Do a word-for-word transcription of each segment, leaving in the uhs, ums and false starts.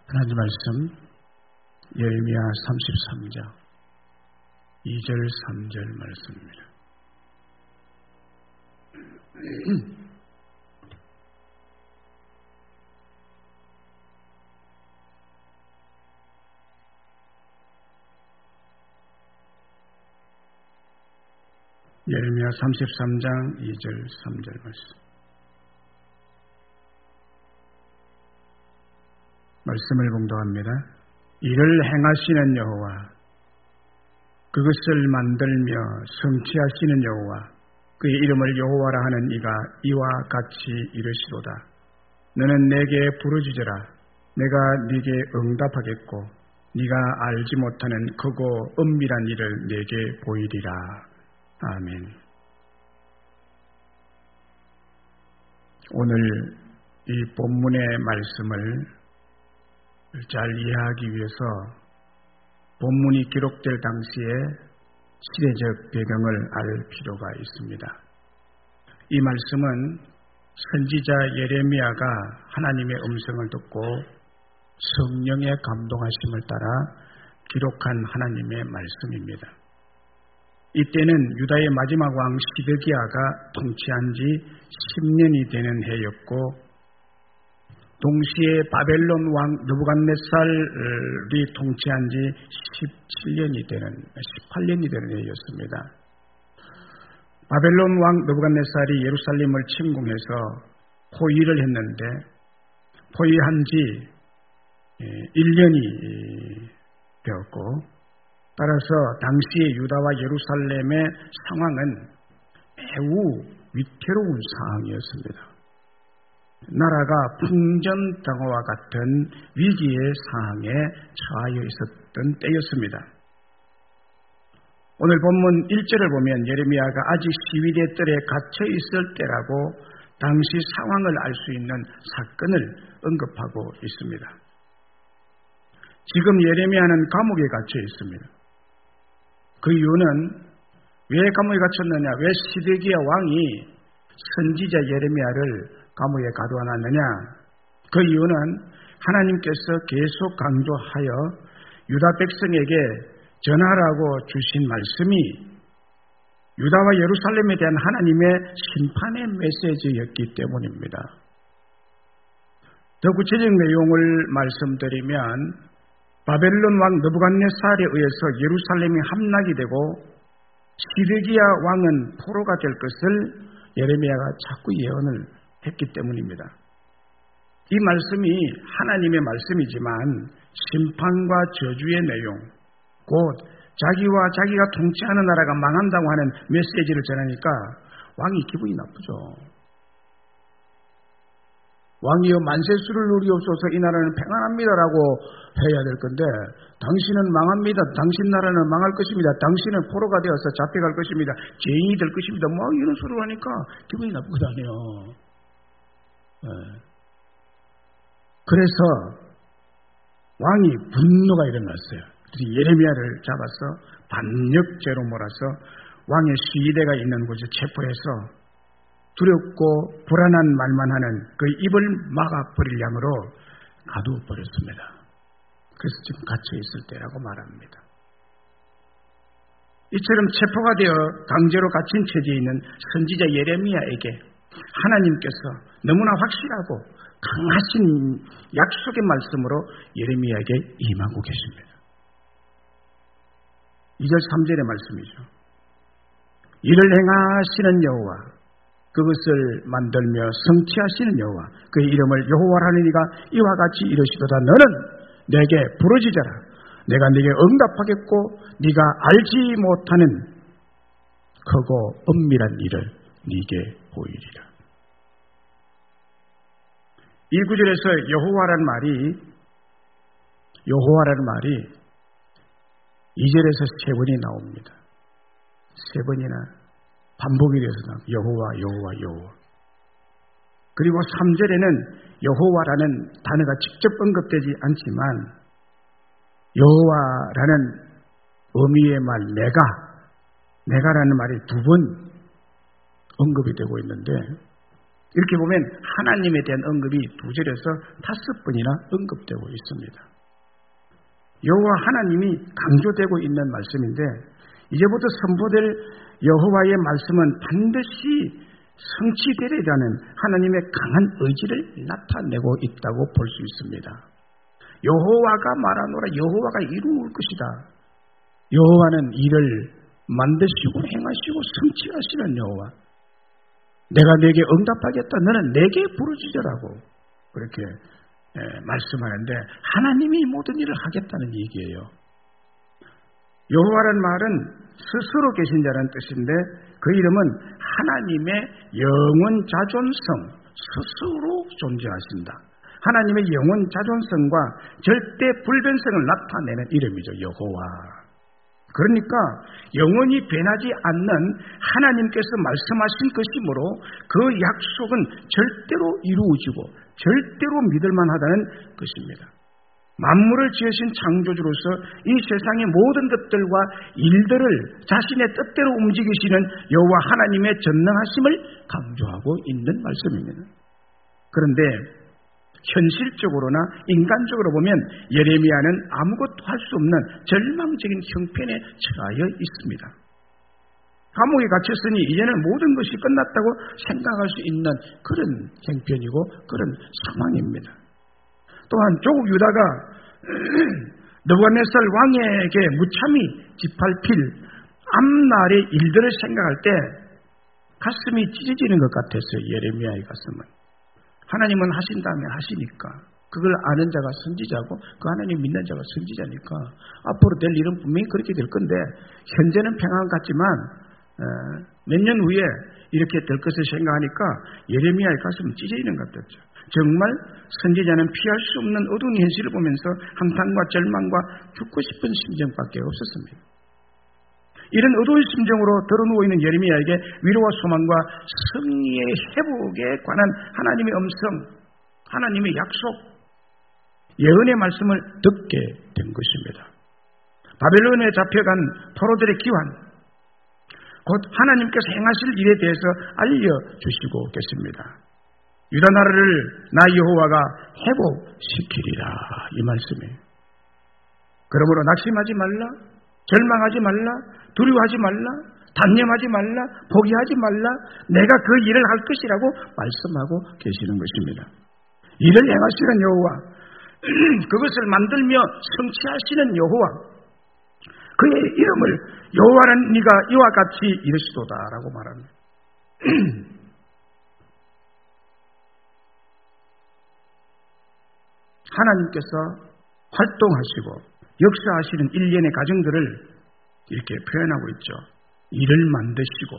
하나님 말씀 예레미야 삼십삼 장 이 절 삼 절 말씀입니다. 예레미야 삼십삼 장 이 절 삼 절 말씀. 말씀을 봉독합니다. 이를 행하시는 여호와, 그것을 만들며 성취하시는 여호와, 그의 이름을 여호와라 하는 이가 이와 같이 이르시로다. 너는 내게 부르짖으라. 내가 네게 응답하겠고 네가 알지 못하는 크고 은밀한 일을 네게 보이리라. 아멘. 오늘 이 본문의 말씀을 잘 이해하기 위해서 본문이 기록될 당시에 시대적 배경을 알 필요가 있습니다. 이 말씀은 선지자 예레미야가 하나님의 음성을 듣고 성령의 감동하심을 따라 기록한 하나님의 말씀입니다. 이때는 유다의 마지막 왕 시드기야가 통치한 지 십 년이 되는 해였고, 동시에 바벨론 왕 느부갓네살이 통치한 지 십칠 년이 되는, 십팔 년이 되는 해였습니다. 바벨론 왕 느부갓네살이 예루살렘을 침공해서 포위를 했는데, 포위한 지 일 년이 되었고, 따라서 당시의 유다와 예루살렘의 상황은 매우 위태로운 상황이었습니다. 나라가 풍전등화와 같은 위기의 상황에 처하여 있었던 때였습니다. 오늘 본문 일 절을 보면 예레미야가 아직 시위대 뜰에 갇혀 있을 때라고 당시 상황을 알 수 있는 사건을 언급하고 있습니다. 지금 예레미야는 감옥에 갇혀 있습니다. 그 이유는 왜 감옥에 갇혔느냐, 왜 시드기야 왕이 선지자 예레미야를 감옥에 가두어놨느냐? 그 이유는 하나님께서 계속 강조하여 유다 백성에게 전하라고 주신 말씀이 유다와 예루살렘에 대한 하나님의 심판의 메시지였기 때문입니다. 더 구체적 내용을 말씀드리면, 바벨론 왕 느부갓네살에 의해서 예루살렘이 함락이 되고 시드기야 왕은 포로가 될 것을 예레미야가 자꾸 예언을 했기 때문입니다. 이 말씀이 하나님의 말씀이지만 심판과 저주의 내용, 곧 자기와 자기가 통치하는 나라가 망한다고 하는 메시지를 전하니까 왕이 기분이 나쁘죠. 왕이여 만세수를 누리옵소서, 이 나라는 평안합니다라고 해야 될 건데, 당신은 망합니다, 당신 나라는 망할 것입니다, 당신은 포로가 되어서 잡혀갈 것입니다, 죄인이 될 것입니다, 뭐 이런 소리를 하니까 기분이 나쁘거든요. 네. 그래서 왕이 분노가 일어났어요. 예레미야를 잡아서 반역죄로 몰아서 왕의 시위대가 있는 곳에 체포해서 두렵고 불안한 말만 하는 그 입을 막아버릴 양으로 가두어버렸습니다. 그래서 지금 갇혀있을 때라고 말합니다. 이처럼 체포가 되어 강제로 갇힌 처지에 있는 선지자 예레미야에게 하나님께서 너무나 확실하고 강하신 약속의 말씀으로 예레미야에게 임하고 계십니다. 이 절 삼 절의 말씀이죠. 이를 행하시는 여호와, 그것을 만들며 성취하시는 여호와, 그의 이름을 여호와라는 이가 이와 같이 이르시도다. 너는 내게 부르짖어라. 내가 네게 응답하겠고 네가 알지 못하는 크고 은밀한 일을 네게 보이리라. 이 구절에서 여호와라는 말이 여호와라는 말이 이 절에서 세 번이 나옵니다. 세 번이나 반복이 돼서 나옵니다. 여호와, 여호와, 여호와. 그리고 삼 절에는 여호와라는 단어가 직접 언급되지 않지만 여호와라는 의미의 말 내가, 내가라는 말이 두 번 언급이 되고 있는데, 이렇게 보면 하나님에 대한 언급이 두 절에서 다섯 번이나 언급되고 있습니다. 여호와 하나님이 강조되고 있는 말씀인데 이제부터 선포될 여호와의 말씀은 반드시 성취되리라는 하나님의 강한 의지를 나타내고 있다고 볼 수 있습니다. 여호와가 말하노라 여호와가 이루을 것이다. 여호와는 이를 만드시고 행하시고 성취하시는 여호와. 내가 내게 응답하겠다. 너는 내게 부르짖으라고 그렇게 예, 말씀하는데 하나님이 모든 일을 하겠다는 얘기예요. 여호와라는 말은 스스로 계신 자라는 뜻인데 그 이름은 하나님의 영원 자존성, 스스로 존재하신다. 하나님의 영원 자존성과 절대 불변성을 나타내는 이름이죠. 여호와. 그러니까 영원히 변하지 않는 하나님께서 말씀하신 것이므로 그 약속은 절대로 이루어지고 절대로 믿을만하다는 것입니다. 만물을 지으신 창조주로서 이 세상의 모든 것들과 일들을 자신의 뜻대로 움직이시는 여호와 하나님의 전능하심을 강조하고 있는 말씀입니다. 그런데 현실적으로나 인간적으로 보면 예레미야는 아무것도 할 수 없는 절망적인 형편에 처하여 있습니다. 감옥에 갇혔으니 이제는 모든 것이 끝났다고 생각할 수 있는 그런 형편이고 그런 상황입니다. 또한 조국 유다가 느부갓네살 왕에게 무참히 짓밟힐 앞날의 일들을 생각할 때 가슴이 찢어지는 것 같았어요. 예레미야의 가슴은. 하나님은 하신다면 하시니까 그걸 아는 자가 선지자고 그 하나님 믿는 자가 선지자니까 앞으로 될 일은 분명히 그렇게 될 건데 현재는 평안 같지만 몇 년 후에 이렇게 될 것을 생각하니까 예레미야의 가슴은 찢어지는 것 같았죠. 정말 선지자는 피할 수 없는 어두운 현실을 보면서 한탄과 절망과 죽고 싶은 심정밖에 없었습니다. 이런 어두운 심정으로 드러누워 있는 예레미야에게 위로와 소망과 승리의 회복에 관한 하나님의 음성, 하나님의 약속, 예언의 말씀을 듣게 된 것입니다. 바벨론에 잡혀간 포로들의 기환, 곧 하나님께서 행하실 일에 대해서 알려주시고 계십니다. 유다 나라를 나 여호와가 회복시키리라 이 말씀이에요. 그러므로 낙심하지 말라, 절망하지 말라, 두려워하지 말라, 단념하지 말라, 포기하지 말라, 내가 그 일을 할 것이라고 말씀하고 계시는 것입니다. 일을 행하시는 여호와, 그것을 만들며 성취하시는 여호와, 그의 이름을 여호와는 네가 이와 같이 이르시도다라고 말합니다. 하나님께서 활동하시고 역사하시는 일련의 과정들을 이렇게 표현하고 있죠. 일을 만드시고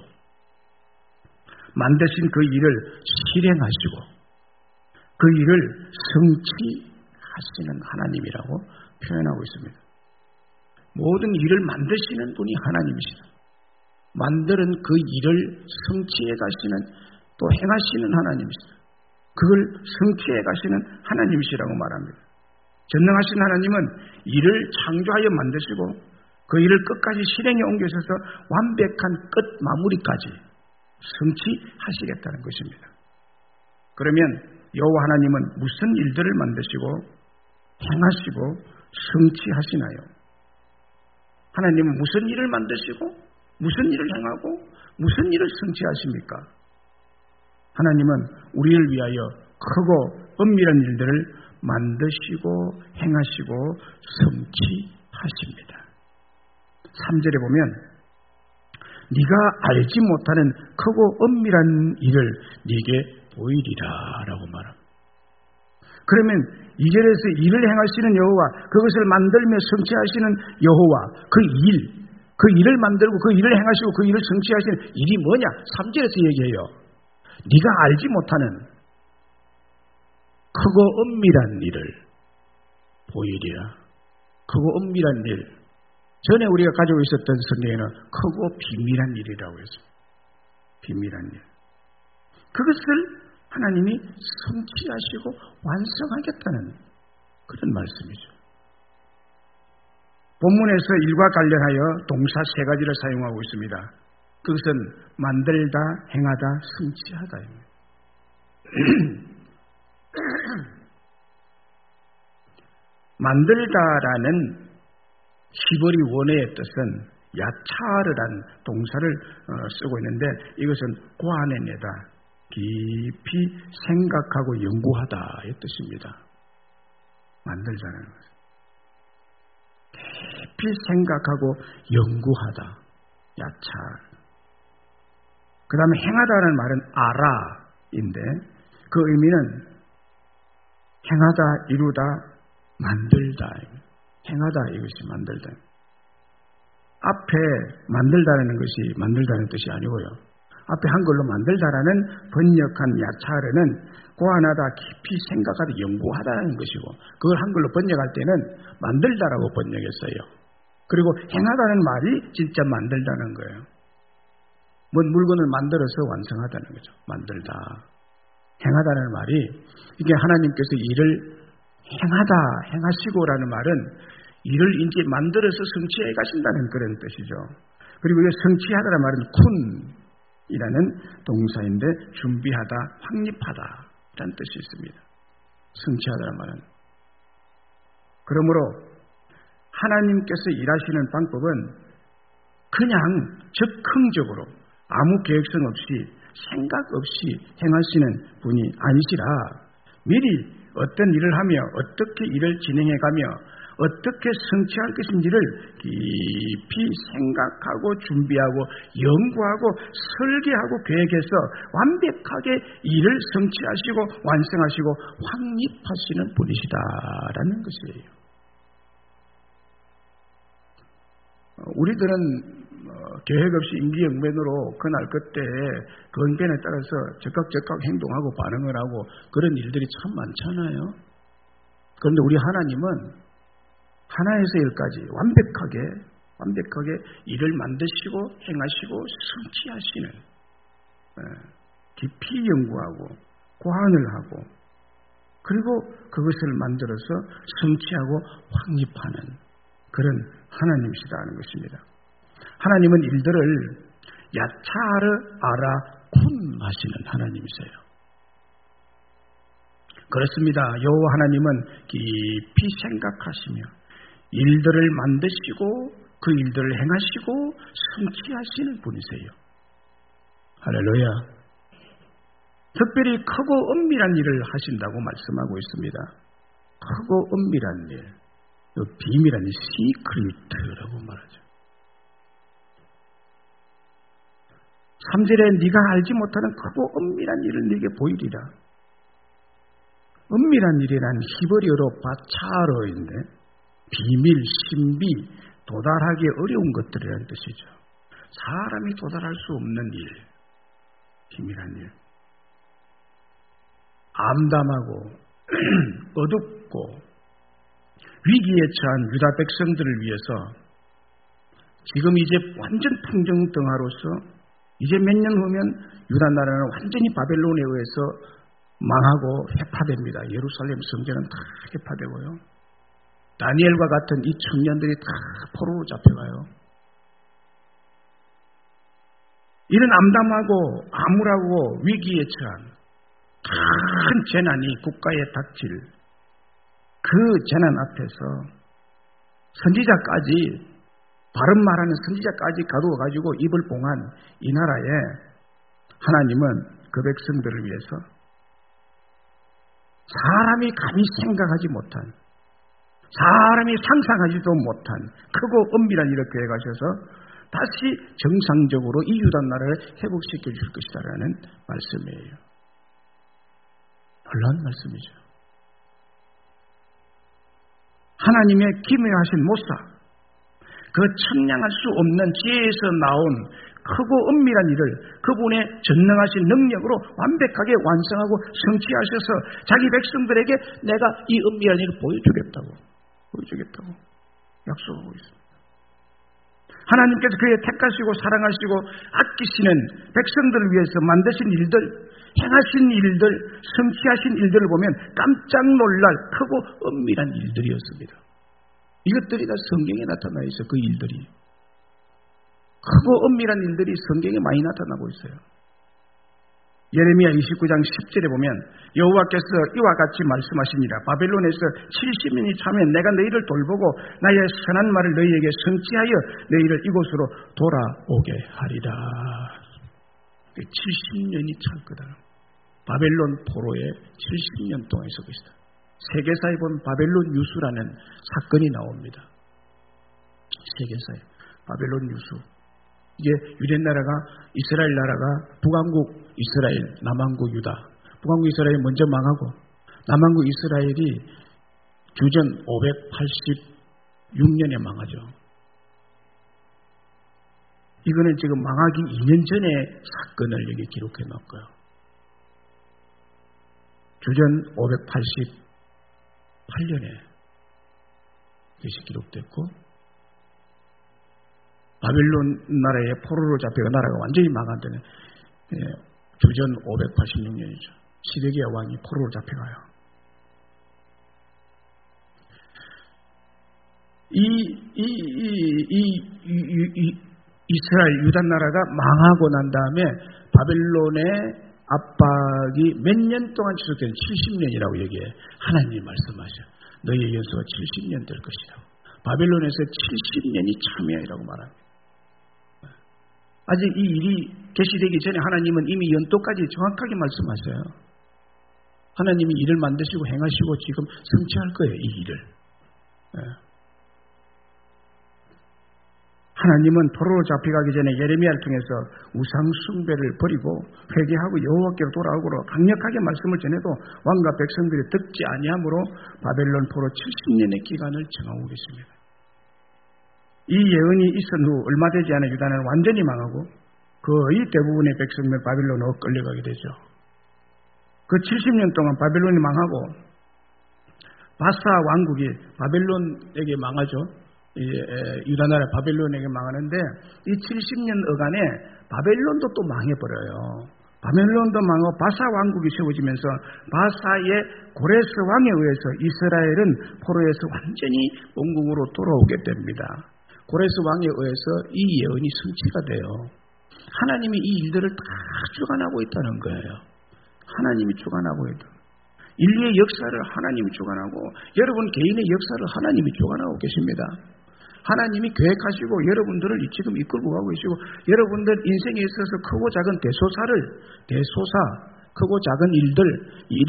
만드신 그 일을 실행하시고 그 일을 성취하시는 하나님이라고 표현하고 있습니다. 모든 일을 만드시는 분이 하나님이시다. 만드는 그 일을 성취해 가시는 또 행하시는 하나님이시다. 그걸 성취해 가시는 하나님이시라고 말합니다. 전능하신 하나님은 일을 창조하여 만드시고 그 일을 끝까지 실행에 옮겨서서 완벽한 끝 마무리까지 성취하시겠다는 것입니다. 그러면 여호와 하나님은 무슨 일들을 만드시고 행하시고 성취하시나요? 하나님은 무슨 일을 만드시고 무슨 일을 행하고 무슨 일을 성취하십니까? 하나님은 우리를 위하여 크고 엄밀한 일들을 만드시고 행하시고 성취하십니다. 삼 절에 보면 네가 알지 못하는 크고 엄밀한 일을 네게 보이리라 라고 말합니다. 그러면 이 절에서 일을 행하시는 여호와, 그것을 만들며 성취하시는 여호와, 그 일, 그 일을 만들고 그 일을 행하시고 그 일을 성취하시는 일이 뭐냐? 삼 절에서 얘기해요. 네가 알지 못하는 크고 엄밀한 일을 보이리라. 크고 엄밀한 일. 전에 우리가 가지고 있었던 성경에는 크고 비밀한 일이라고 했습니다. 비밀한 일. 그것을 하나님이 성취하시고 완성하겠다는 그런 말씀이죠. 본문에서 일과 관련하여 동사 세 가지를 사용하고 있습니다. 그것은 만들다, 행하다, 성취하다입니다. 만들다라는 히브리 원어의 뜻은 야차르란 동사를 쓰고 있는데 이것은 고안해내다, 깊이 생각하고 연구하다의 뜻입니다. 만들다는 것. 깊이 생각하고 연구하다. 야차. 그 다음에 행하다는 말은 아라인데 그 의미는 행하다, 이루다, 만들다. 행하다 이것이 만들다. 앞에 만들다라는 것이 만들다는 뜻이 아니고요. 앞에 한글로 만들다라는 번역한 야차르는 고안하다, 깊이 생각하다, 연구하다라는 것이고 그걸 한글로 번역할 때는 만들다라고 번역했어요. 그리고 행하다는 말이 진짜 만들다는 거예요. 뭔 물건을 만들어서 완성하다는 거죠. 만들다. 행하다는 말이 이게 하나님께서 일을 행하다, 행하시고라는 말은 일을 이제 만들어서 성취해 가신다는 그런 뜻이죠. 그리고 이 성취하다라는 말은 쿤이라는 동사인데 준비하다, 확립하다 라는 뜻이 있습니다. 성취하다라는 말은. 그러므로 하나님께서 일하시는 방법은 그냥 즉흥적으로 아무 계획성 없이 생각 없이 행하시는 분이 아니시라 미리 어떤 일을 하며 어떻게 일을 진행해가며 어떻게 성취할 것인지를 깊이 생각하고 준비하고 연구하고 설계하고 계획해서 완벽하게 일을 성취하시고 완성하시고 확립하시는 분이시다라는 것이에요. 우리들은 계획 없이 임기응변으로 그날 그때의 건변에 따라서 즉각즉각 행동하고 반응을 하고 그런 일들이 참 많잖아요. 그런데 우리 하나님은 하나에서 열까지 완벽하게 완벽하게 일을 만드시고 행하시고 성취하시는, 깊이 연구하고 고안을 하고 그리고 그것을 만들어서 성취하고 확립하는 그런 하나님이시다는 것입니다. 하나님은 일들을 야차르 아라 쿤 하시는 하나님이세요. 그렇습니다. 여호와 하나님은 깊이 생각하시며 일들을 만드시고 그 일들을 행하시고 성취하시는 분이세요. 할렐루야. 특별히 크고 은밀한 일을 하신다고 말씀하고 있습니다. 크고 은밀한 일, 비밀한 일, 시크릿라고 말하죠. 삼 절에 네가 알지 못하는 크고 은밀한 일을 네게 보이리라. 은밀한 일이란 히브리어로 바차르인데 비밀, 신비, 도달하기 어려운 것들이라는 뜻이죠. 사람이 도달할 수 없는 일, 비밀한 일. 암담하고 어둡고 위기에 처한 유다 백성들을 위해서 지금 이제 완전 풍정등화로서 이제 몇 년 후면 유다 나라는 완전히 바벨론에 의해서 망하고 해파됩니다. 예루살렘 성전은 다 해파되고요. 다니엘과 같은 이 청년들이 다 포로로 잡혀가요. 이런 암담하고 암울하고 위기에 처한 큰 재난이 국가에 닥칠 그 재난 앞에서 선지자까지 바른 말하는 선지자까지 가두어가지고 입을 봉한 이 나라에 하나님은 그 백성들을 위해서 사람이 감히 생각하지 못한 사람이 상상하지도 못한 크고 은밀한 일을 계획하셔서 다시 정상적으로 이 유다 나라를 회복시켜 줄 것이다라는 말씀이에요. 놀라운 말씀이죠. 하나님의 기묘하신 모사, 그 청량할 수 없는 지혜에서 나온 크고 은밀한 일을 그분의 전능하신 능력으로 완벽하게 완성하고 성취하셔서 자기 백성들에게 내가 이 은밀한 일을 보여주겠다고 보여주겠다고 약속하고 있습니다. 하나님께서 그의 택하시고 사랑하시고 아끼시는 백성들을 위해서 만드신 일들, 행하신 일들, 성취하신 일들을 보면 깜짝 놀랄 크고 은밀한 일들이었습니다. 이것들이 다 성경에 나타나 있어. 그 일들이 크고 은밀한 일들이 성경에 많이 나타나고 있어요. 예레미야 이십구 장 십 절에 보면 여호와께서 이와 같이 말씀하시니라. 바벨론에서 칠십 년이 차면 내가 너희를 돌보고 나의 선한 말을 너희에게 성취하여 너희를 이곳으로 돌아오게 하리라. 칠십 년이 찰 거다. 바벨론 포로의 칠십 년 동안 있을 것이다. 세계사에 보면 바벨론 유수라는 사건이 나옵니다. 세계사에 바벨론 유수. 이게 유대 나라가 이스라엘 나라가 북왕국 이스라엘, 남왕국 유다. 북왕국 이스라엘이 먼저 망하고 남왕국 이스라엘이 주전 오백팔십육 년에 망하죠. 이거는 지금 망하기 이 년 전의 사건을 여기 기록해 놓고요. 주전 오백팔십팔 년에 이것이 기록됐고 바벨론 나라의 포로로 잡혀가 나라가 완전히 망한 데는 주전 오백팔십육 년이죠. 시드기야 왕이 포로로 잡혀가요. 이, 이, 이, 이, 이, 이 이스라엘 유다 나라가 망하고 난 다음에 바벨론의 압박이 몇 년 동안 지속된 칠십 년이라고 얘기해. 하나님이 말씀하셔. 너희의 연수가 칠십 년 될 것이라고. 바벨론에서 칠십 년이 참여이라고 말합니다. 아직 이 일이 계시되기 전에 하나님은 이미 연도까지 정확하게 말씀하셔요. 하나님이 일을 만드시고 행하시고 지금 성취할 거예요, 이 일을. 하나님은 포로로 잡혀가기 전에 예레미야를 통해서 우상 숭배를 버리고 회개하고 여호와께로 돌아오고 강력하게 말씀을 전해도 왕과 백성들이 듣지 아니함으로 바벨론 포로 칠십 년의 기간을 정하고 계십니다. 이 예언이 있은 후 얼마 되지 않아 유다는 완전히 망하고 거의 대부분의 백성들 바벨론으로 끌려가게 되죠. 그 칠십 년 동안 바벨론이 망하고 바사 왕국이 바벨론에게 망하죠. 유다 나라 바벨론에게 망하는데 이 칠십 년 어간에 바벨론도 또 망해버려요. 바벨론도 망하고 바사 왕국이 세워지면서 바사의 고레스 왕에 의해서 이스라엘은 포로에서 완전히 본국으로 돌아오게 됩니다. 고레스 왕에 의해서 이 예언이 성취가 돼요. 하나님이 이 일들을 다 주관하고 있다는 거예요. 하나님이 주관하고 있다. 인류의 역사를 하나님이 주관하고 여러분 개인의 역사를 하나님이 주관하고 계십니다. 하나님이 계획하시고 여러분들을 지금 이끌고 가고 계시고 여러분들 인생에 있어서 크고 작은 대소사를 대소사 크고 작은 일들 일을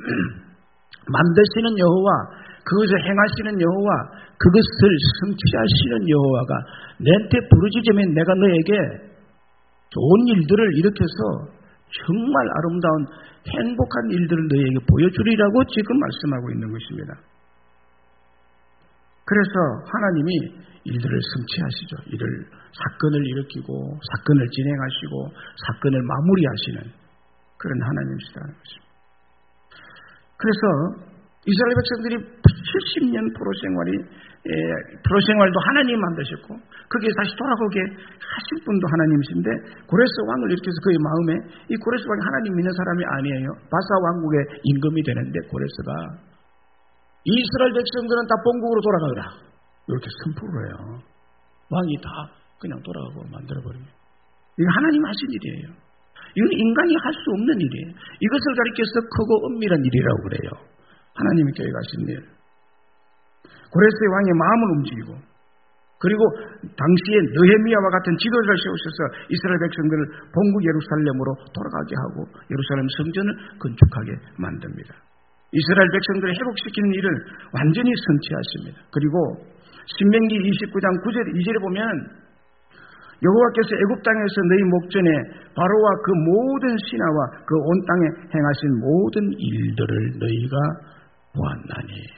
만드시는 여호와 그것을 행하시는 여호와 그것을 성취하시는 여호와가 내한테 부르짖으면 내가 너에게 좋은 일들을 일으켜서 정말 아름다운 행복한 일들을 너에게 보여주리라고 지금 말씀하고 있는 것입니다. 그래서 하나님이 일들을 성취하시죠. 일을 사건을 일으키고 사건을 진행하시고 사건을 마무리하시는 그런 하나님이시라는 것입니다. 그래서 이스라엘 백성들이 칠십 년 포로 생활이 예, 포로 생활도 하나님이 만드셨고 거기에 다시 돌아오게 하실 분도 하나님이신데 고레스 왕을 일으켜서 그의 마음에 이 고레스 왕이 하나님 믿는 사람이 아니에요. 바사 왕국의 임금이 되는데 고레스가 이스라엘 백성들은 다 본국으로 돌아가거라 이렇게 선포를 해요. 왕이 다 그냥 돌아가고 만들어버립니다. 이건 하나님 하신 일이에요. 이건 인간이 할 수 없는 일이에요. 이것을 가리켜서 크고 은밀한 일이라고 그래요. 하나님이 계획하신 일. 고레스의 왕의 마음을 움직이고 그리고 당시에 느헤미야와 같은 지도자를 세우셔서 이스라엘 백성들을 본국 예루살렘으로 돌아가게 하고 예루살렘 성전을 건축하게 만듭니다. 이스라엘 백성들을 회복시키는 일을 완전히 성취하십니다. 그리고 신명기 이십구 장 구 절 이 절에 보면 여호와께서 애굽 땅에서 너희 목전에 바로와 그 모든 신하와 그 온 땅에 행하신 모든 일들을 너희가 보았나니.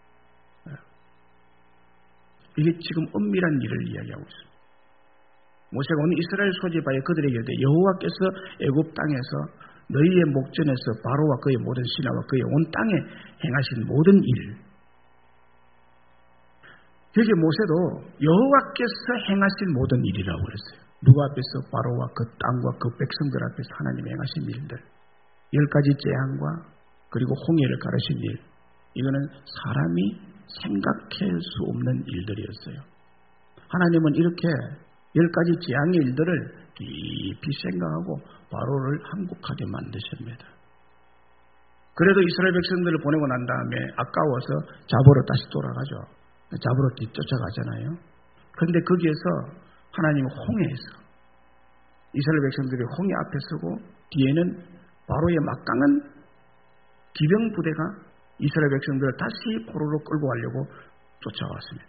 이게 지금 은밀한 일을 이야기하고 있습니다. 모세가 오늘 이스라엘 소집하여 그들에게 이르되 여호와께서 애굽 땅에서 너희의 목전에서 바로와 그의 모든 신하와 그의 온 땅에 행하신 모든 일. 여기 모세도 여호와께서 행하신 모든 일이라고 그랬어요. 누구 앞에서? 바로와 그 땅과 그 백성들 앞에서 하나님이 행하신 일들. 열 가지 재앙과 그리고 홍해를 가르신 일. 이거는 사람이 생각할 수 없는 일들이었어요. 하나님은 이렇게 열 가지 재앙의 일들을 깊이 생각하고 바로를 항복하게 만드십니다. 그래도 이스라엘 백성들을 보내고 난 다음에 아까워서 잡으러 다시 돌아가죠. 잡으러 뒤쫓아가잖아요. 그런데 거기에서 하나님은 홍해에서 이스라엘 백성들이 홍해 앞에 서고 뒤에는 바로의 막강한 기병 부대가 이스라엘 백성들을 다시 포로로 끌고 가려고 쫓아왔습니다.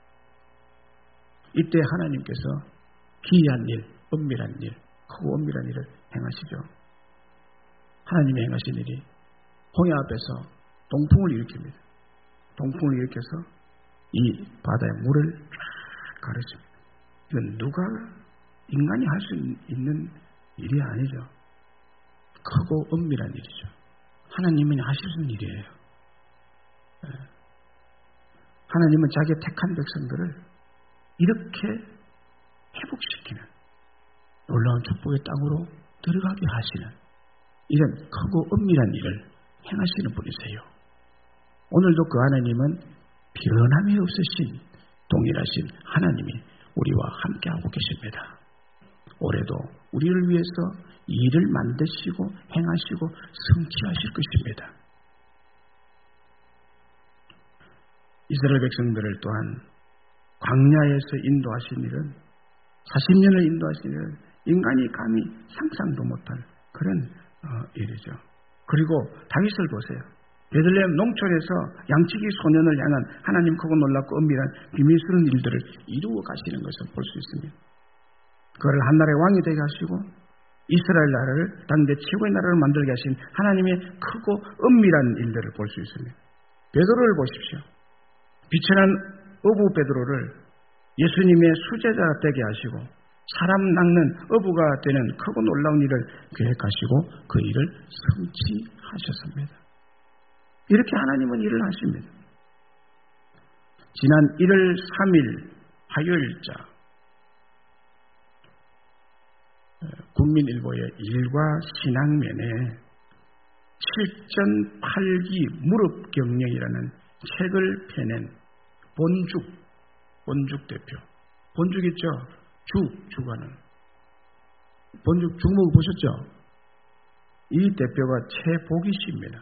이때 하나님께서 기이한 일, 은밀한 일, 크고 은밀한 일을 행하시죠. 하나님이 행하신 일이 홍해 앞에서 동풍을 일으킵니다. 동풍을 일으켜서 이 바다의 물을 쫙 가르칩니다. 이건 누가 인간이 할 수 있는 일이 아니죠. 크고 은밀한 일이죠. 하나님이 하실 수 있는 일이에요. 하나님은 자기의 택한 백성들을 이렇게 회복시키는 놀라운 축복의 땅으로 들어가게 하시는 이런 크고 은밀한 일을 행하시는 분이세요. 오늘도 그 하나님은 변함이 없으신 동일하신 하나님이 우리와 함께하고 계십니다. 올해도 우리를 위해서 일을 만드시고 행하시고 성취하실 것입니다. 이스라엘 백성들을 또한 광야에서 인도하신 일은 사십 년을 인도하신 일은 인간이 감히 상상도 못할 그런 어, 일이죠. 그리고 다윗을 보세요. 베들레헴 농촌에서 양치기 소년을 향한 하나님 크고 놀랍고 은밀한 비밀스러운 일들을 이루어 가시는 것을 볼 수 있습니다. 그를 한 나라의 왕이 되게 하시고 이스라엘 나라를 당대 최고의 나라를 만들게 하신 하나님의 크고 은밀한 일들을 볼 수 있습니다. 베드로를 보십시오. 비천한 어부 베드로를 예수님의 수제자 되게 하시고 사람 낚는 어부가 되는 크고 놀라운 일을 계획하시고 그 일을 성취하셨습니다. 이렇게 하나님은 일을 하십니다. 지난 일월 삼일 화요일자 국민일보의 일과 신앙면에 칠 전 팔 기 무릎 경영이라는 책을 펴낸 본죽, 본죽 대표. 본죽 있죠? 죽, 죽하는. 본죽 죽목 보셨죠? 이 대표가 최복희 씨입니다.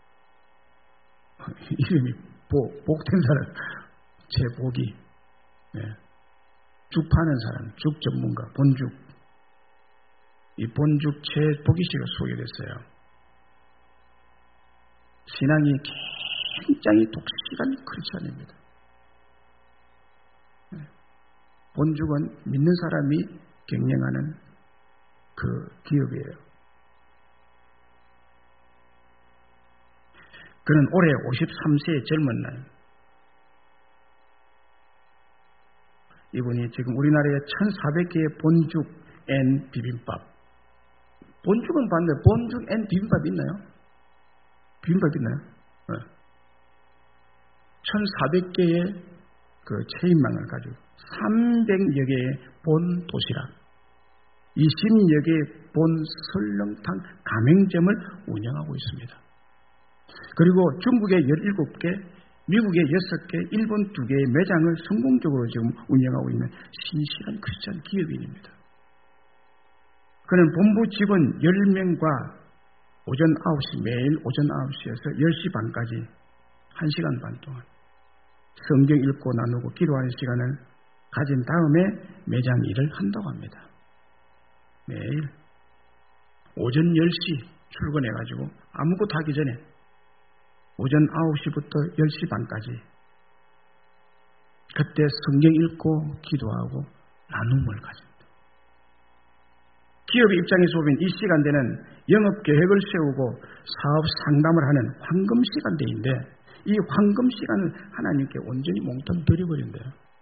이름이 복, 복된 사람, 최복희. 네. 죽 파는 사람, 죽 전문가, 본죽. 이 본죽 최복희 씨가 소개됐어요. 신앙이 굉장히 독실한 크리스천입니다. 본죽은 믿는 사람이 경영하는 그 기업이에요. 그는 올해 오십삼 세의 젊은 나이. 이분이 지금 우리나라에 천사백 개의 본죽 앤 비빔밥. 본죽은 봤는데 본죽 앤 비빔밥 있나요? 비빔밥 있나요? 네. 천사백 개의 그 체인망을 가지고 삼백여 개의 본 도시락, 이십여 개의 본 설렁탕 가맹점을 운영하고 있습니다. 그리고 중국의 열일곱 개, 미국의 여섯 개, 일본 두 개의 매장을 성공적으로 지금 운영하고 있는 신실한 크리스천 기업인입니다. 그는 본부 직원 열 명과 오전 아홉 시, 매일 오전 아홉 시에서 열 시 반까지 한 시간 반 동안 성경 읽고 나누고 기도하는 시간을 가진 다음에 매장 일을 한다고 합니다. 매일 오전 열 시 출근해가지고 아무것도 하기 전에 오전 아홉 시부터 열 시 반까지 그때 성경 읽고 기도하고 나눔을 가집니다. 기업의 입장에서 보면 이 시간대는 영업 계획을 세우고 사업 상담을 하는 황금 시간대인데 이 황금 시간을 하나님께 온전히 몽땅 드려버린대요.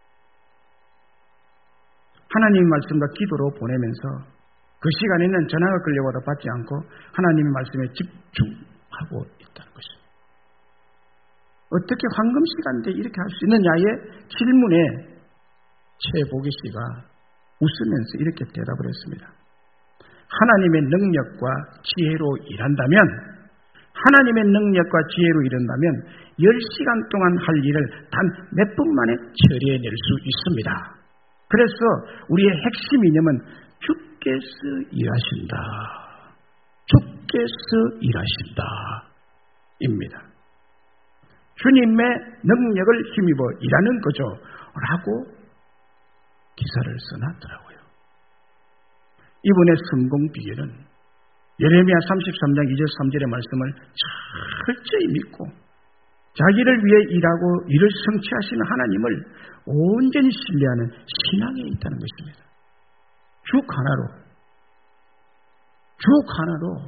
하나님의 말씀과 기도로 보내면서 그 시간에는 전화가 끌려와도 받지 않고 하나님의 말씀에 집중하고 있다는 것입니다. 어떻게 황금 시간대에 이렇게 할 수 있느냐의 질문에 최복희 씨가 웃으면서 이렇게 대답을 했습니다. 하나님의 능력과 지혜로 일한다면, 하나님의 능력과 지혜로 일한다면 열 시간 동안 할 일을 단 몇 분 만에 처리해낼 수 있습니다. 그래서 우리의 핵심 이념은 죽기 주께서 일하신다. 주께서 일하신다. 입니다. 주님의 능력을 힘입어 일하는 거죠. 라고 기사를 써놨더라고요. 이분의 성공 비결은 예레미야 삼십삼 장 이 절 삼 절의 말씀을 철저히 믿고 자기를 위해 일하고 이를 성취하시는 하나님을 온전히 신뢰하는 신앙에 있다는 것입니다. 쭉 하나로, 쭉 하나로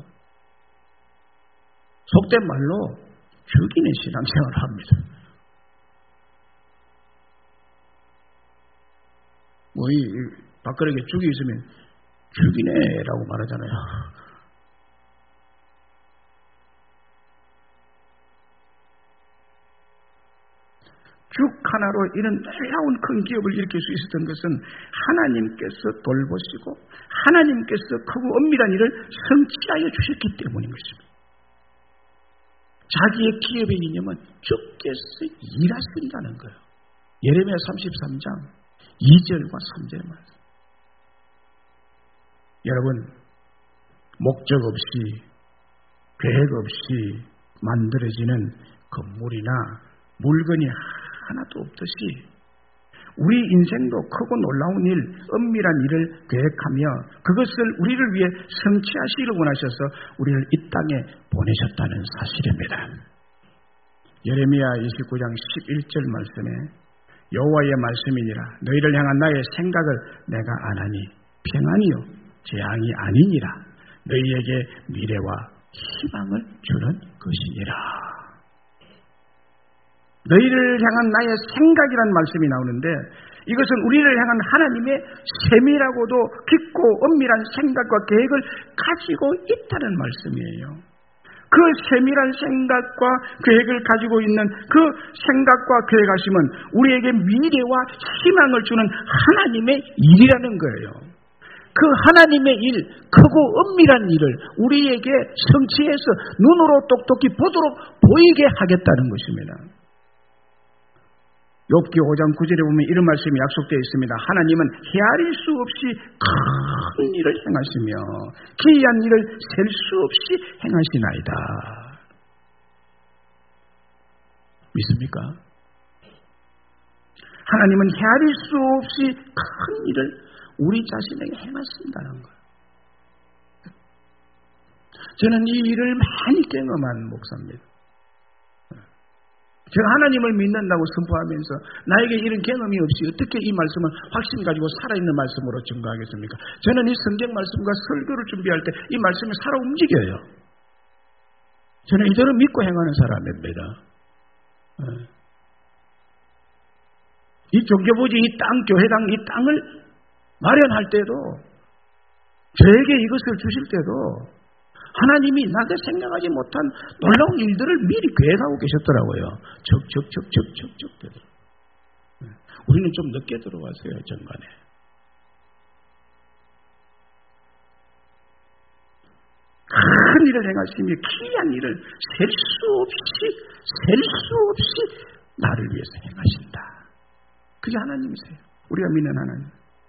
속된 말로 죽이는 신앙생활을 합니다. 뭐, 이, 밖으로게 죽이 있으면 죽이네라고 말하잖아요. 쭉 하나로 이런 놀라운 큰 기업을 일으킬 수 있었던 것은 하나님께서 돌보시고 하나님께서 크고 엄밀한 일을 성취하여 주셨기 때문인 것입니다. 자기의 기업의 이념은 주께서 일하신다는 거예요. 예레미야 삼십삼 장 이 절과 삼 절의 말씀. 여러분, 목적 없이 계획 없이 만들어지는 건물이나 물건이 하나도 없듯이 우리 인생도 크고 놀라운 일, 엄밀한 일을 계획하며 그것을 우리를 위해 성취하시기를 원하셔서 우리를 이 땅에 보내셨다는 사실입니다. 예레미야 이십구 장 십일 절 말씀에 여호와의 말씀이니라 너희를 향한 나의 생각을 내가 아나니 평안이요 재앙이 아니니라 너희에게 미래와 희망을 주는 것이니라. 너희를 향한 나의 생각이라는 말씀이 나오는데 이것은 우리를 향한 하나님의 세밀하고도 깊고 엄밀한 생각과 계획을 가지고 있다는 말씀이에요. 그 세밀한 생각과 계획을 가지고 있는 그 생각과 계획하심은 우리에게 미래와 희망을 주는 하나님의 일이라는 거예요. 그 하나님의 일, 크고 엄밀한 일을 우리에게 성취해서 눈으로 똑똑히 보도록 보이게 하겠다는 것입니다. 욥기 오 장 구 절에 보면 이런 말씀이 약속되어 있습니다. 하나님은 헤아릴 수 없이 큰 일을 행하시며 기이한 일을 셀 수 없이 행하시나이다. 믿습니까? 하나님은 헤아릴 수 없이 큰 일을 우리 자신에게 행하신다는 거예요. 저는 이 일을 많이 경험한 목사입니다. 제가 하나님을 믿는다고 선포하면서 나에게 이런 경험이 없이 어떻게 이 말씀을 확신 가지고 살아있는 말씀으로 증거하겠습니까? 저는 이 성경 말씀과 설교를 준비할 때 이 말씀이 살아 움직여요. 저는 이대로 믿고 행하는 사람입니다. 이 종교부지, 이 땅, 교회당, 이 땅을 마련할 때도 저에게 이것을 주실 때도 하나님이 나한테 생각하지 못한 놀라운 일들을 미리 계획하고 계셨더라고요. 척척척척척척 되더라고요. 우리는 좀 늦게 들어왔어요, 전반에. 큰 일을 행하시며 기이한 일을 셀 수 없이 셀 수 없이 나를 위해서 행하신다. 그게 하나님이세요. 우리가 믿는 하나님.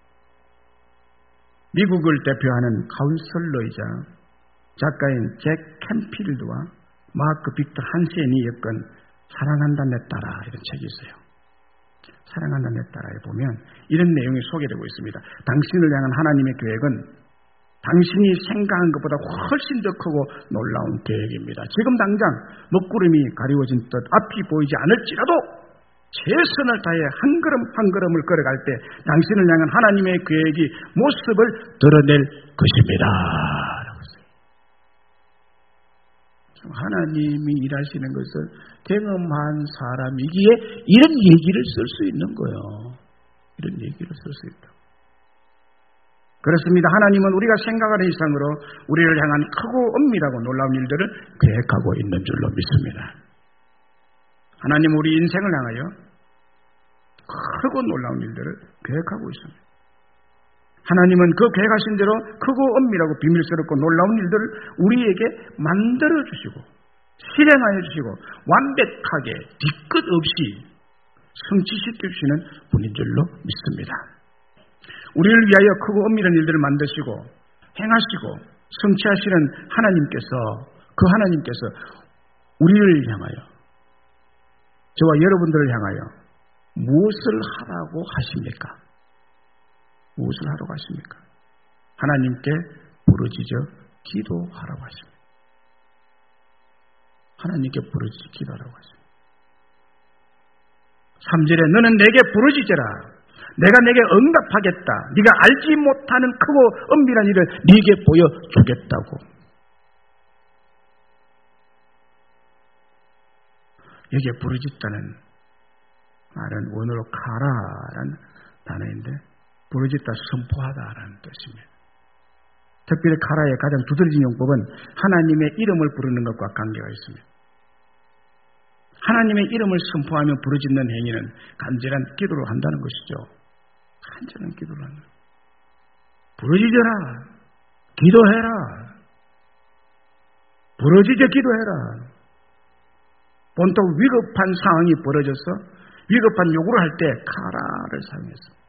미국을 대표하는 카운슬러이자 작가인 잭 캠필드와 마크 빅터 한센이 엮은 사랑한다 내 딸아 이런 책이 있어요. 사랑한다 내 딸아에 보면 이런 내용이 소개되고 있습니다. 당신을 향한 하나님의 계획은 당신이 생각한 것보다 훨씬 더 크고 놀라운 계획입니다. 지금 당장 먹구름이 가리워진 듯 앞이 보이지 않을지라도 최선을 다해 한 걸음 한 걸음을 걸어갈 때 당신을 향한 하나님의 계획이 모습을 드러낼 것입니다. 하나님이 일하시는 것을 경험한 사람이기에 이런 얘기를 쓸 수 있는 거예요. 이런 얘기를 쓸 수 있다. 그렇습니다. 하나님은 우리가 생각하는 이상으로 우리를 향한 크고 엄밀하고 놀라운 일들을 계획하고 있는 줄로 믿습니다. 하나님은 우리 인생을 향하여 크고 놀라운 일들을 계획하고 있습니다. 하나님은 그 계획하신 대로 크고 엄밀하고 비밀스럽고 놀라운 일들을 우리에게 만들어 주시고 실행하여 주시고 완벽하게 뒤끝 없이 성취시켜 주시는 분인 줄로 믿습니다. 우리를 위하여 크고 엄밀한 일들을 만드시고 행하시고 성취하시는 하나님께서, 그 하나님께서 우리를 향하여, 저와 여러분들을 향하여 무엇을 하라고 하십니까? 무엇을 하라고 하십니까? 하나님께 부르짖어 기도하라고 하십니다. 하나님께 부르짖어 기도하라고 하십니다. 삼 절에 너는 내게 부르짖어라. 내가 내게 응답하겠다. 네가 알지 못하는 크고 은밀한 일을 네게 보여주겠다고. 여기에 부르짖다는 말은 원어로 카라라는 단어인데 부르짖다 선포하다라는 뜻입니다. 특별히 카라의 가장 두드러진 용법은 하나님의 이름을 부르는 것과 관계가 있습니다. 하나님의 이름을 선포하며 부르짖는 행위는 간절한 기도를 한다는 것이죠. 간절한 기도를 한다. 부르짖어라. 기도해라. 부르짖어 기도해라. 본토 위급한 상황이 벌어져서 위급한 요구를 할 때 카라를 사용했습니다.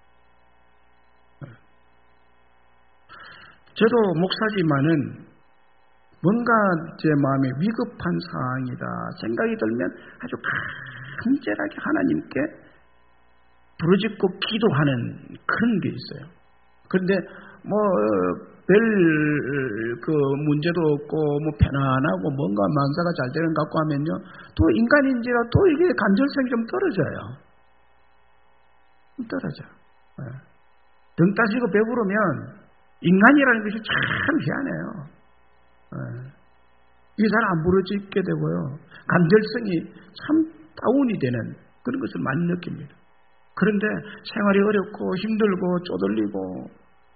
저도 목사지만은 뭔가 제 마음에 위급한 상황이다 생각이 들면 아주 간절하게 하나님께 부르짖고 기도하는 그런 게 있어요. 그런데 뭐 별 그 문제도 없고 뭐 편안하고 뭔가 만사가 잘 되는 것 같고 하면요, 또 인간인지라 또 이게 간절성이 좀 떨어져요. 좀 떨어져. 네. 등 따시고 배부르면 인간이라는 것이 참 희한해요. 네. 이게 잘 안 부러지게 되고요. 간절성이 참 다운이 되는 그런 것을 많이 느낍니다. 그런데 생활이 어렵고 힘들고 쪼들리고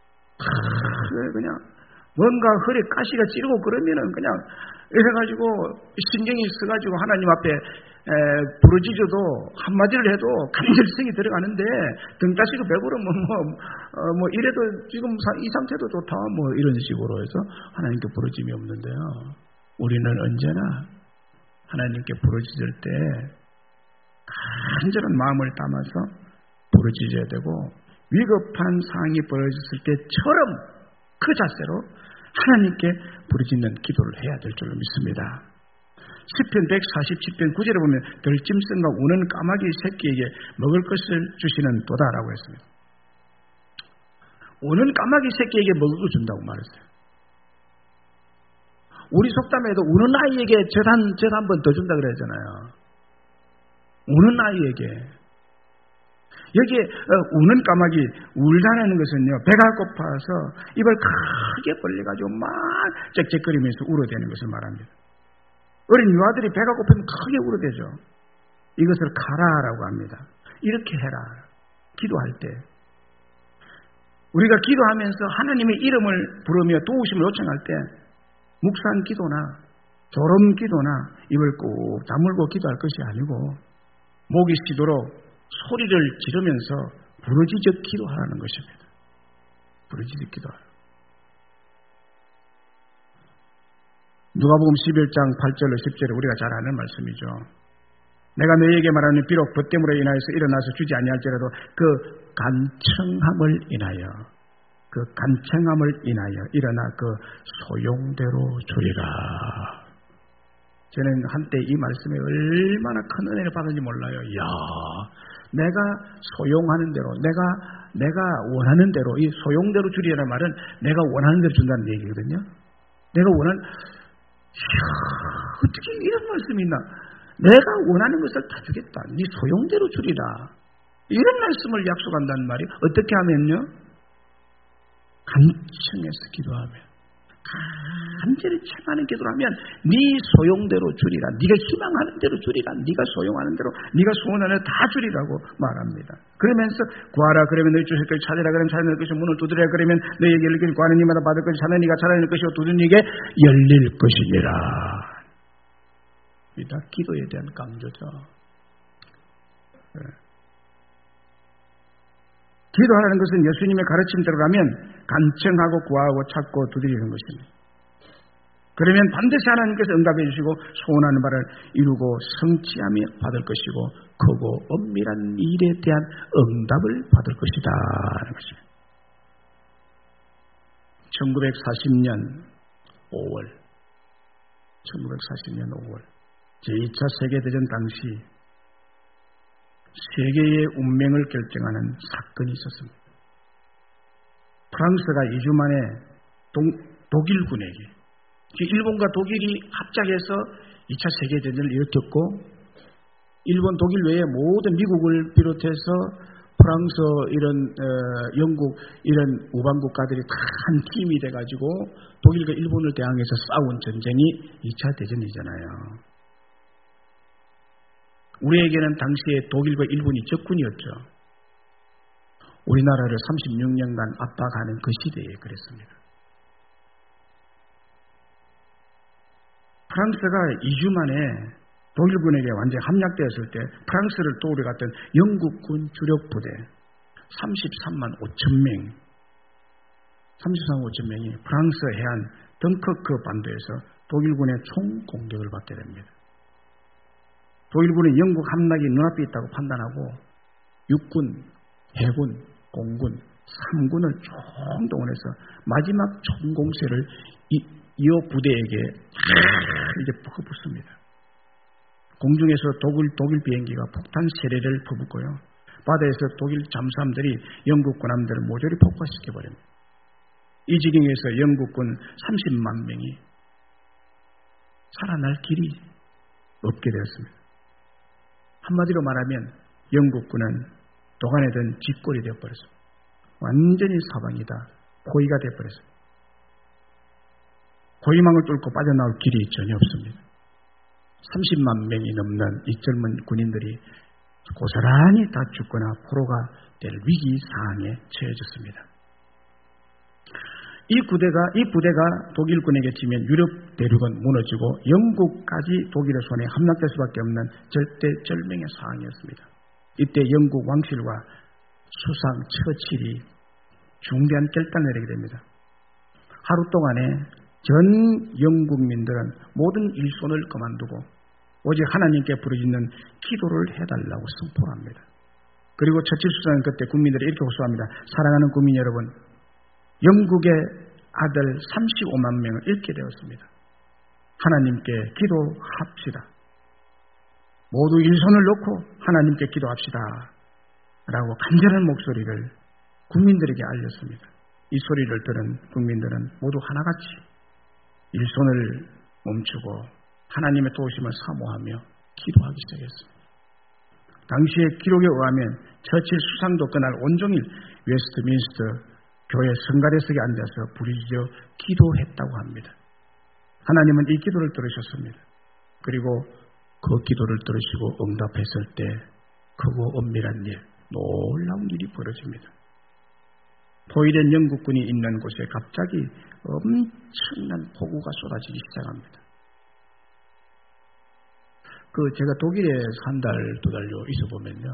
그냥 뭔가 허리 가시가 찌르고 그러면은 그냥 이래가지고 신경이 써가지고 하나님 앞에 에, 부르짖어도 한마디를 해도 간절성이 들어가는데 등 따시고 배부르면 뭐, 어, 뭐 이래도 지금 이 상태도 좋다 뭐 이런 식으로 해서 하나님께 부르짖음이 없는데요. 우리는 언제나 하나님께 부르짖을 때 간절한 마음을 담아서 부르짖어야 되고 위급한 상황이 벌어졌을 때처럼 그 자세로 하나님께 부르짖는 기도를 해야 될 줄로 믿습니다. 시편 백사십칠 편 구 절에 보면 들짐승과 우는 까마귀 새끼에게 먹을 것을 주시는 도다라고 했습니다. 우는 까마귀 새끼에게 먹을 걸 준다고 말했어요. 우리 속담에도 우는 아이에게 젖 한 젖 한 번 더 준다 그랬잖아요. 우는 아이에게. 여기에 우는 까마귀, 울다라는 것은요, 배가 고파서 입을 크게 벌려가지고 막 짹짹거리면서 울어대는 것을 말합니다. 어린 유아들이 배가 고프면 크게 울어대죠. 이것을 가라라고 합니다. 이렇게 해라. 기도할 때. 우리가 기도하면서 하나님의 이름을 부르며 도우심을 요청할 때 묵상 기도나 조름 기도나 입을 꾹 다물고 기도할 것이 아니고 목이 쉬도록 소리를 지르면서 부르짖어 기도하라는 것입니다. 부르짖어 기도하라. 누가복음 십일 장 팔 절로 십 절에 우리가 잘 아는 말씀이죠. 내가 너희에게 말하는 비록 벗됨으로 인하여서 일어나서 주지 아니할지라도 그 간청함을 인하여 그 간청함을 인하여 일어나 그 소용대로 주리라. 저는 한때 이 말씀에 얼마나 큰 은혜를 받은지 몰라요. 이야, 내가 소용하는 대로, 내가 내가 원하는 대로, 이 소용대로 주리라는 말은 내가 원하는 대로 준다는 얘기거든요. 내가 원하는, 이야, 어떻게 이런 말씀이 있나? 내가 원하는 것을 다 주겠다. 네 소용대로 주리라. 이런 말씀을 약속한다는 말이 어떻게 하면요? 간청해서 기도하면, 간절히 청하는 기도를 하면 네 소용대로 주리라. 네가 희망하는 대로 주리라. 네가 소용하는 대로, 네가 소원하는 대로 다 주리라고 말합니다. 그러면서 구하라 그러면 너희 주실 것을 찾으라 그러면 찾을 것이고 문을 두드리라 그러면 너희에게 열릴 것이고 구하는 이마다 받을 것이 찾는 이가 찾아낼 것이고 두드리는 이에게 열릴 것이니라. 이 다 기도에 대한 강조죠. 네. 기도하라는 것은 예수님의 가르침대로라면 간청하고 구하고 찾고 두드리는 것입니다. 그러면 반드시 하나님께서 응답해 주시고 소원하는 바를 이루고 성취하며 받을 것이고 크고 엄밀한 일에 대한 응답을 받을 것이다 하는 것입니다. 천구백사십 년 오월, 천구백사십 년 오월 제이 차 세계대전 당시 세계의 운명을 결정하는 사건이 있었습니다. 프랑스가 이 주 만에 동, 독일군에게, 일본과 독일이 합작해서 이 차 세계대전을 일으켰고, 일본, 독일 외에 모든 미국을 비롯해서 프랑스, 이런 어, 영국, 이런 우방 국가들이 다 한 팀이 돼가지고 독일과 일본을 대항해서 싸운 전쟁이 이 차 대전이잖아요. 우리에게는 당시에 독일과 일본이 적군이었죠. 우리나라를 삼십육 년간 압박하는 그 시대에 그랬습니다. 프랑스가 이 주 만에 독일군에게 완전히 함락되었을 때 프랑스를 떠오르갔던 영국군 주력 부대 삼십삼만 오천 명, 삼십삼만 오천 명이 프랑스 해안 덩커크 반도에서 독일군의 총 공격을 받게 됩니다. 독일군은 영국 함락이 눈앞에 있다고 판단하고 육군, 해군, 공군, 삼군을 총동원해서 마지막 총공세를 이, 이어 부대에게 이제 퍼붓습니다. 공중에서 독일, 독일 비행기가 폭탄 세례를 퍼붓고요. 바다에서 독일 잠수함들이 영국 군함들을 모조리 폭파시켜버립니다. 이 지경에서 영국군 삼십만 명이 살아날 길이 없게 되었습니다. 한마디로 말하면 영국군은 도간에 든 쥐꼬리 되어버렸습니다. 완전히 사방이다. 포위가 되어버렸습니다. 포위망을 뚫고 빠져나올 길이 전혀 없습니다. 삼십만 명이 넘는 이 젊은 군인들이 고스란히 다 죽거나 포로가 될 위기 상황에 처해졌습니다. 이 부대가, 이 부대가 독일군에게 지면 유럽 대륙은 무너지고 영국까지 독일의 손에 함락될 수밖에 없는 절대절명의 상황이었습니다. 이때 영국 왕실과 수상 처칠이 중대한 결단을 내리게 됩니다. 하루 동안에 전 영국민들은 모든 일손을 그만두고 오직 하나님께 부르짖는 기도를 해달라고 선포를 합니다. 그리고 처칠 수상은 그때 국민들이 이렇게 호소합니다. 사랑하는 국민 여러분, 영국의 아들 삼십오만 명을 잃게 되었습니다. 하나님께 기도합시다. 모두 일손을 놓고 하나님께 기도합시다. 라고 간절한 목소리를 국민들에게 알렸습니다. 이 소리를 들은 국민들은 모두 하나같이 일손을 멈추고 하나님의 도우심을 사모하며 기도하기 시작했습니다. 당시의 기록에 의하면 처칠 수상도 그날 온종일 웨스트민스터 교회 성가대석에 앉아서 부르짖어 기도했다고 합니다. 하나님은 이 기도를 들으셨습니다. 그리고 그 기도를 들으시고 응답했을 때 크고 엄밀한 일, 놀라운 일이 벌어집니다. 포위된 영국군이 있는 곳에 갑자기 엄청난 폭우가 쏟아지기 시작합니다. 그 제가 독일에 한 달, 두 달요 있어보면요,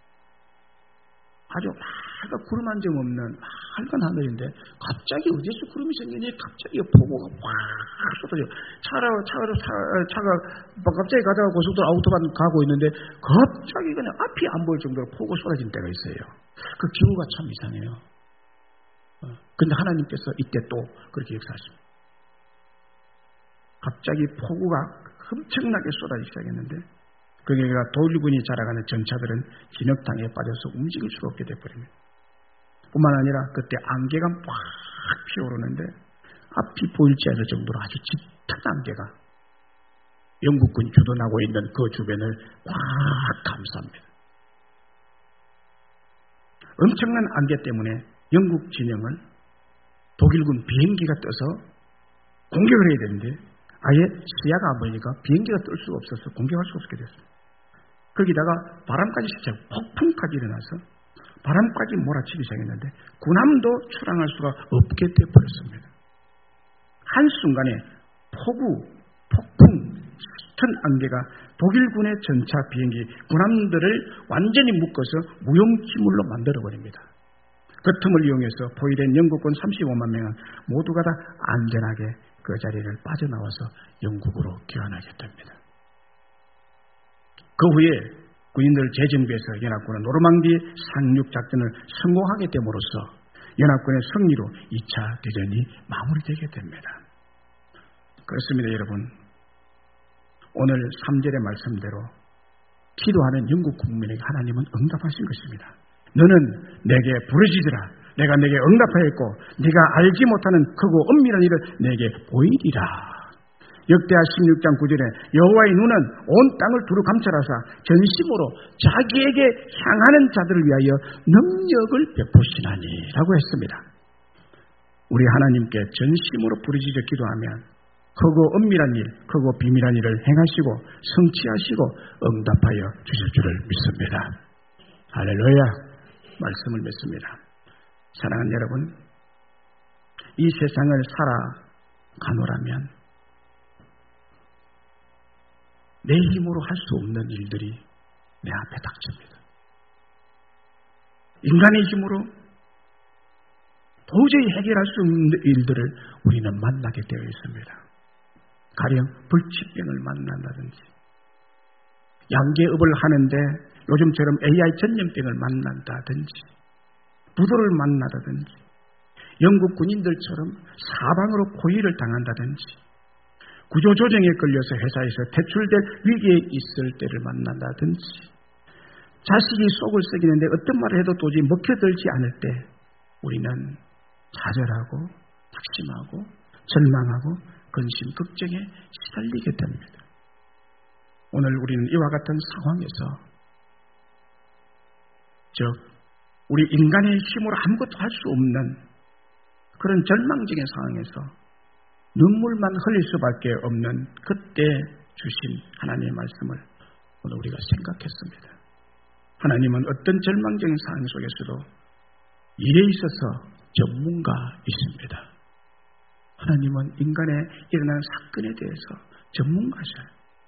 아주 하가 구름 한 점 없는 하얀 하늘인데 갑자기 어디서 구름이 생기니 갑자기 폭우가 확 쏟아져요. 차라, 차가, 차가 갑자기 가다가 고속도로 아우토반 가고 있는데 갑자기 그냥 앞이 안 보일 정도로 폭우가 쏟아진 때가 있어요. 그 기후가 참 이상해요. 근데 하나님께서 이때 또 그렇게 역사하십니다. 갑자기 폭우가 엄청나게 쏟아지기 시작했는데 그러니까 독일군이 자라가는 전차들은 진흙탕에 빠져서 움직일 수가 없게 되어버립니다. 뿐만 아니라 그때 안개가 팍 피어오르는데 앞이 보이지 않을 정도로 아주 짙은 안개가 영국군이 주둔하고 있는 그 주변을 꽉 감쌉니다. 엄청난 안개 때문에 영국 진영을 독일군 비행기가 떠서 공격을 해야 되는데 아예 시야가 안 보이니까 비행기가 뜰 수가 없어서 공격할 수 없게 됐어요. 거기다가 바람까지 시작, 폭풍까지 일어나서 바람까지 몰아치기 시작했는데 군함도 출항할 수가 없게 되어버렸습니다. 한순간에 폭우, 폭풍, 짙은 안개가 독일군의 전차, 비행기, 군함들을 완전히 묶어서 무용지물로 만들어버립니다. 그 틈을 이용해서 포위된 영국군 삼십오만 명은 모두가 다 안전하게 그 자리를 빠져나와서 영국으로 귀환하게 됩니다. 그 후에 군인들 재정비해서 연합군은 노르망디 상륙 작전을 성공하게 됨으로써 연합군의 승리로 이 차 대전이 마무리되게 됩니다. 그렇습니다, 여러분. 오늘 삼 절의 말씀대로 기도하는 영국 국민에게 하나님은 응답하신 것입니다. 너는 내게 부르짖으라. 내가 내게 응답하였고 네가 알지 못하는 크고 엄밀한 일을 내게 보이리라. 역대하 십육 장 구 절에 여호와의 눈은 온 땅을 두루 감찰하사 전심으로 자기에게 향하는 자들을 위하여 능력을 베푸시나니 라고 했습니다. 우리 하나님께 전심으로 부르짖어 기도하면 크고 엄밀한 일, 크고 비밀한 일을 행하시고 성취하시고 응답하여 주실 줄을 믿습니다. 할렐루야. 말씀을 믿습니다. 사랑하는 여러분, 이 세상을 살아가노라면 내 힘으로 할 수 없는 일들이 내 앞에 닥칩니다. 인간의 힘으로 도저히 해결할 수 없는 일들을 우리는 만나게 되어 있습니다. 가령 불치병을 만난다든지, 양계업을 하는데 요즘처럼 에이아이 전염병을 만난다든지, 부도를 만나다든지, 영국 군인들처럼 사방으로 고의를 당한다든지, 구조조정에 걸려서 회사에서 퇴출될 위기에 있을 때를 만난다든지, 자식이 속을 썩이는데 어떤 말을 해도 도저히 먹혀들지 않을 때 우리는 좌절하고 낙심하고 절망하고 근심, 걱정에 시달리게 됩니다. 오늘 우리는 이와 같은 상황에서, 즉 우리 인간의 힘으로 아무것도 할 수 없는 그런 절망적인 상황에서 눈물만 흘릴 수밖에 없는 그때 주신 하나님의 말씀을 오늘 우리가 생각했습니다. 하나님은 어떤 절망적인 상황 속에서도 일에 있어서 전문가이십니다. 하나님은 인간에 일어나는 사건에 대해서 전문가셔요.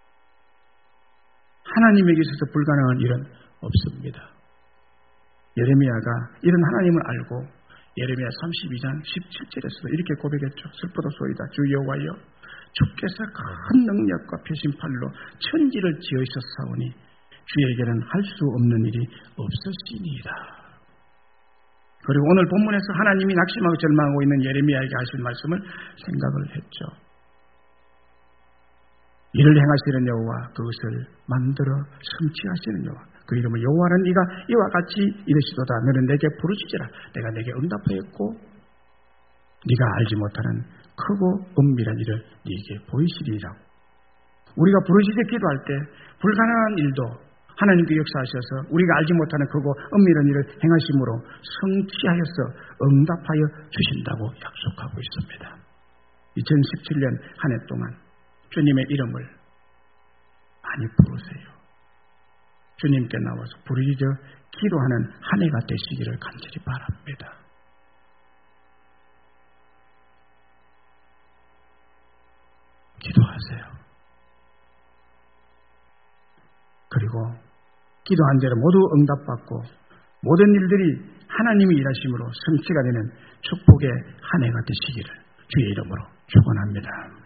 하나님에게 있어서 불가능한 일은 없습니다. 예레미야가 이런 하나님을 알고 예레미야 삼십이 장 십칠 절에서도 이렇게 고백했죠. 슬프도소이다. 주 여호와여, 주께서 큰 능력과 펴신 팔로 천지를 지으셨사오니 주에게는 할 수 없는 일이 없으시니이다. 그리고 오늘 본문에서 하나님이 낙심하고 절망하고 있는 예레미야에게 하신 말씀을 생각을 했죠. 이를 행하시는 여호와, 그것을 만들어 성취하시는 여호와, 그 이름을 여호와는 네가 이와 같이 이르시도다. 너는 내게 부르짖으라. 내가 내게 응답하였고 네가 알지 못하는 크고 은밀한 일을 네게 보이시리라. 우리가 부르짖어 기도할 때 불가능한 일도 하나님께 역사하셔서 우리가 알지 못하는 크고 은밀한 일을 행하심으로 성취하여서 응답하여 주신다고 약속하고 있습니다. 이천십칠 년 한 해 동안 주님의 이름을 많이 부르세요. 주님께 나와서 부르짖어 기도하는 한 해가 되시기를 간절히 바랍니다. 기도하세요. 그리고 기도한 대로 모두 응답받고 모든 일들이 하나님이 일하심으로 성취가 되는 축복의 한 해가 되시기를 주의 이름으로 축원합니다.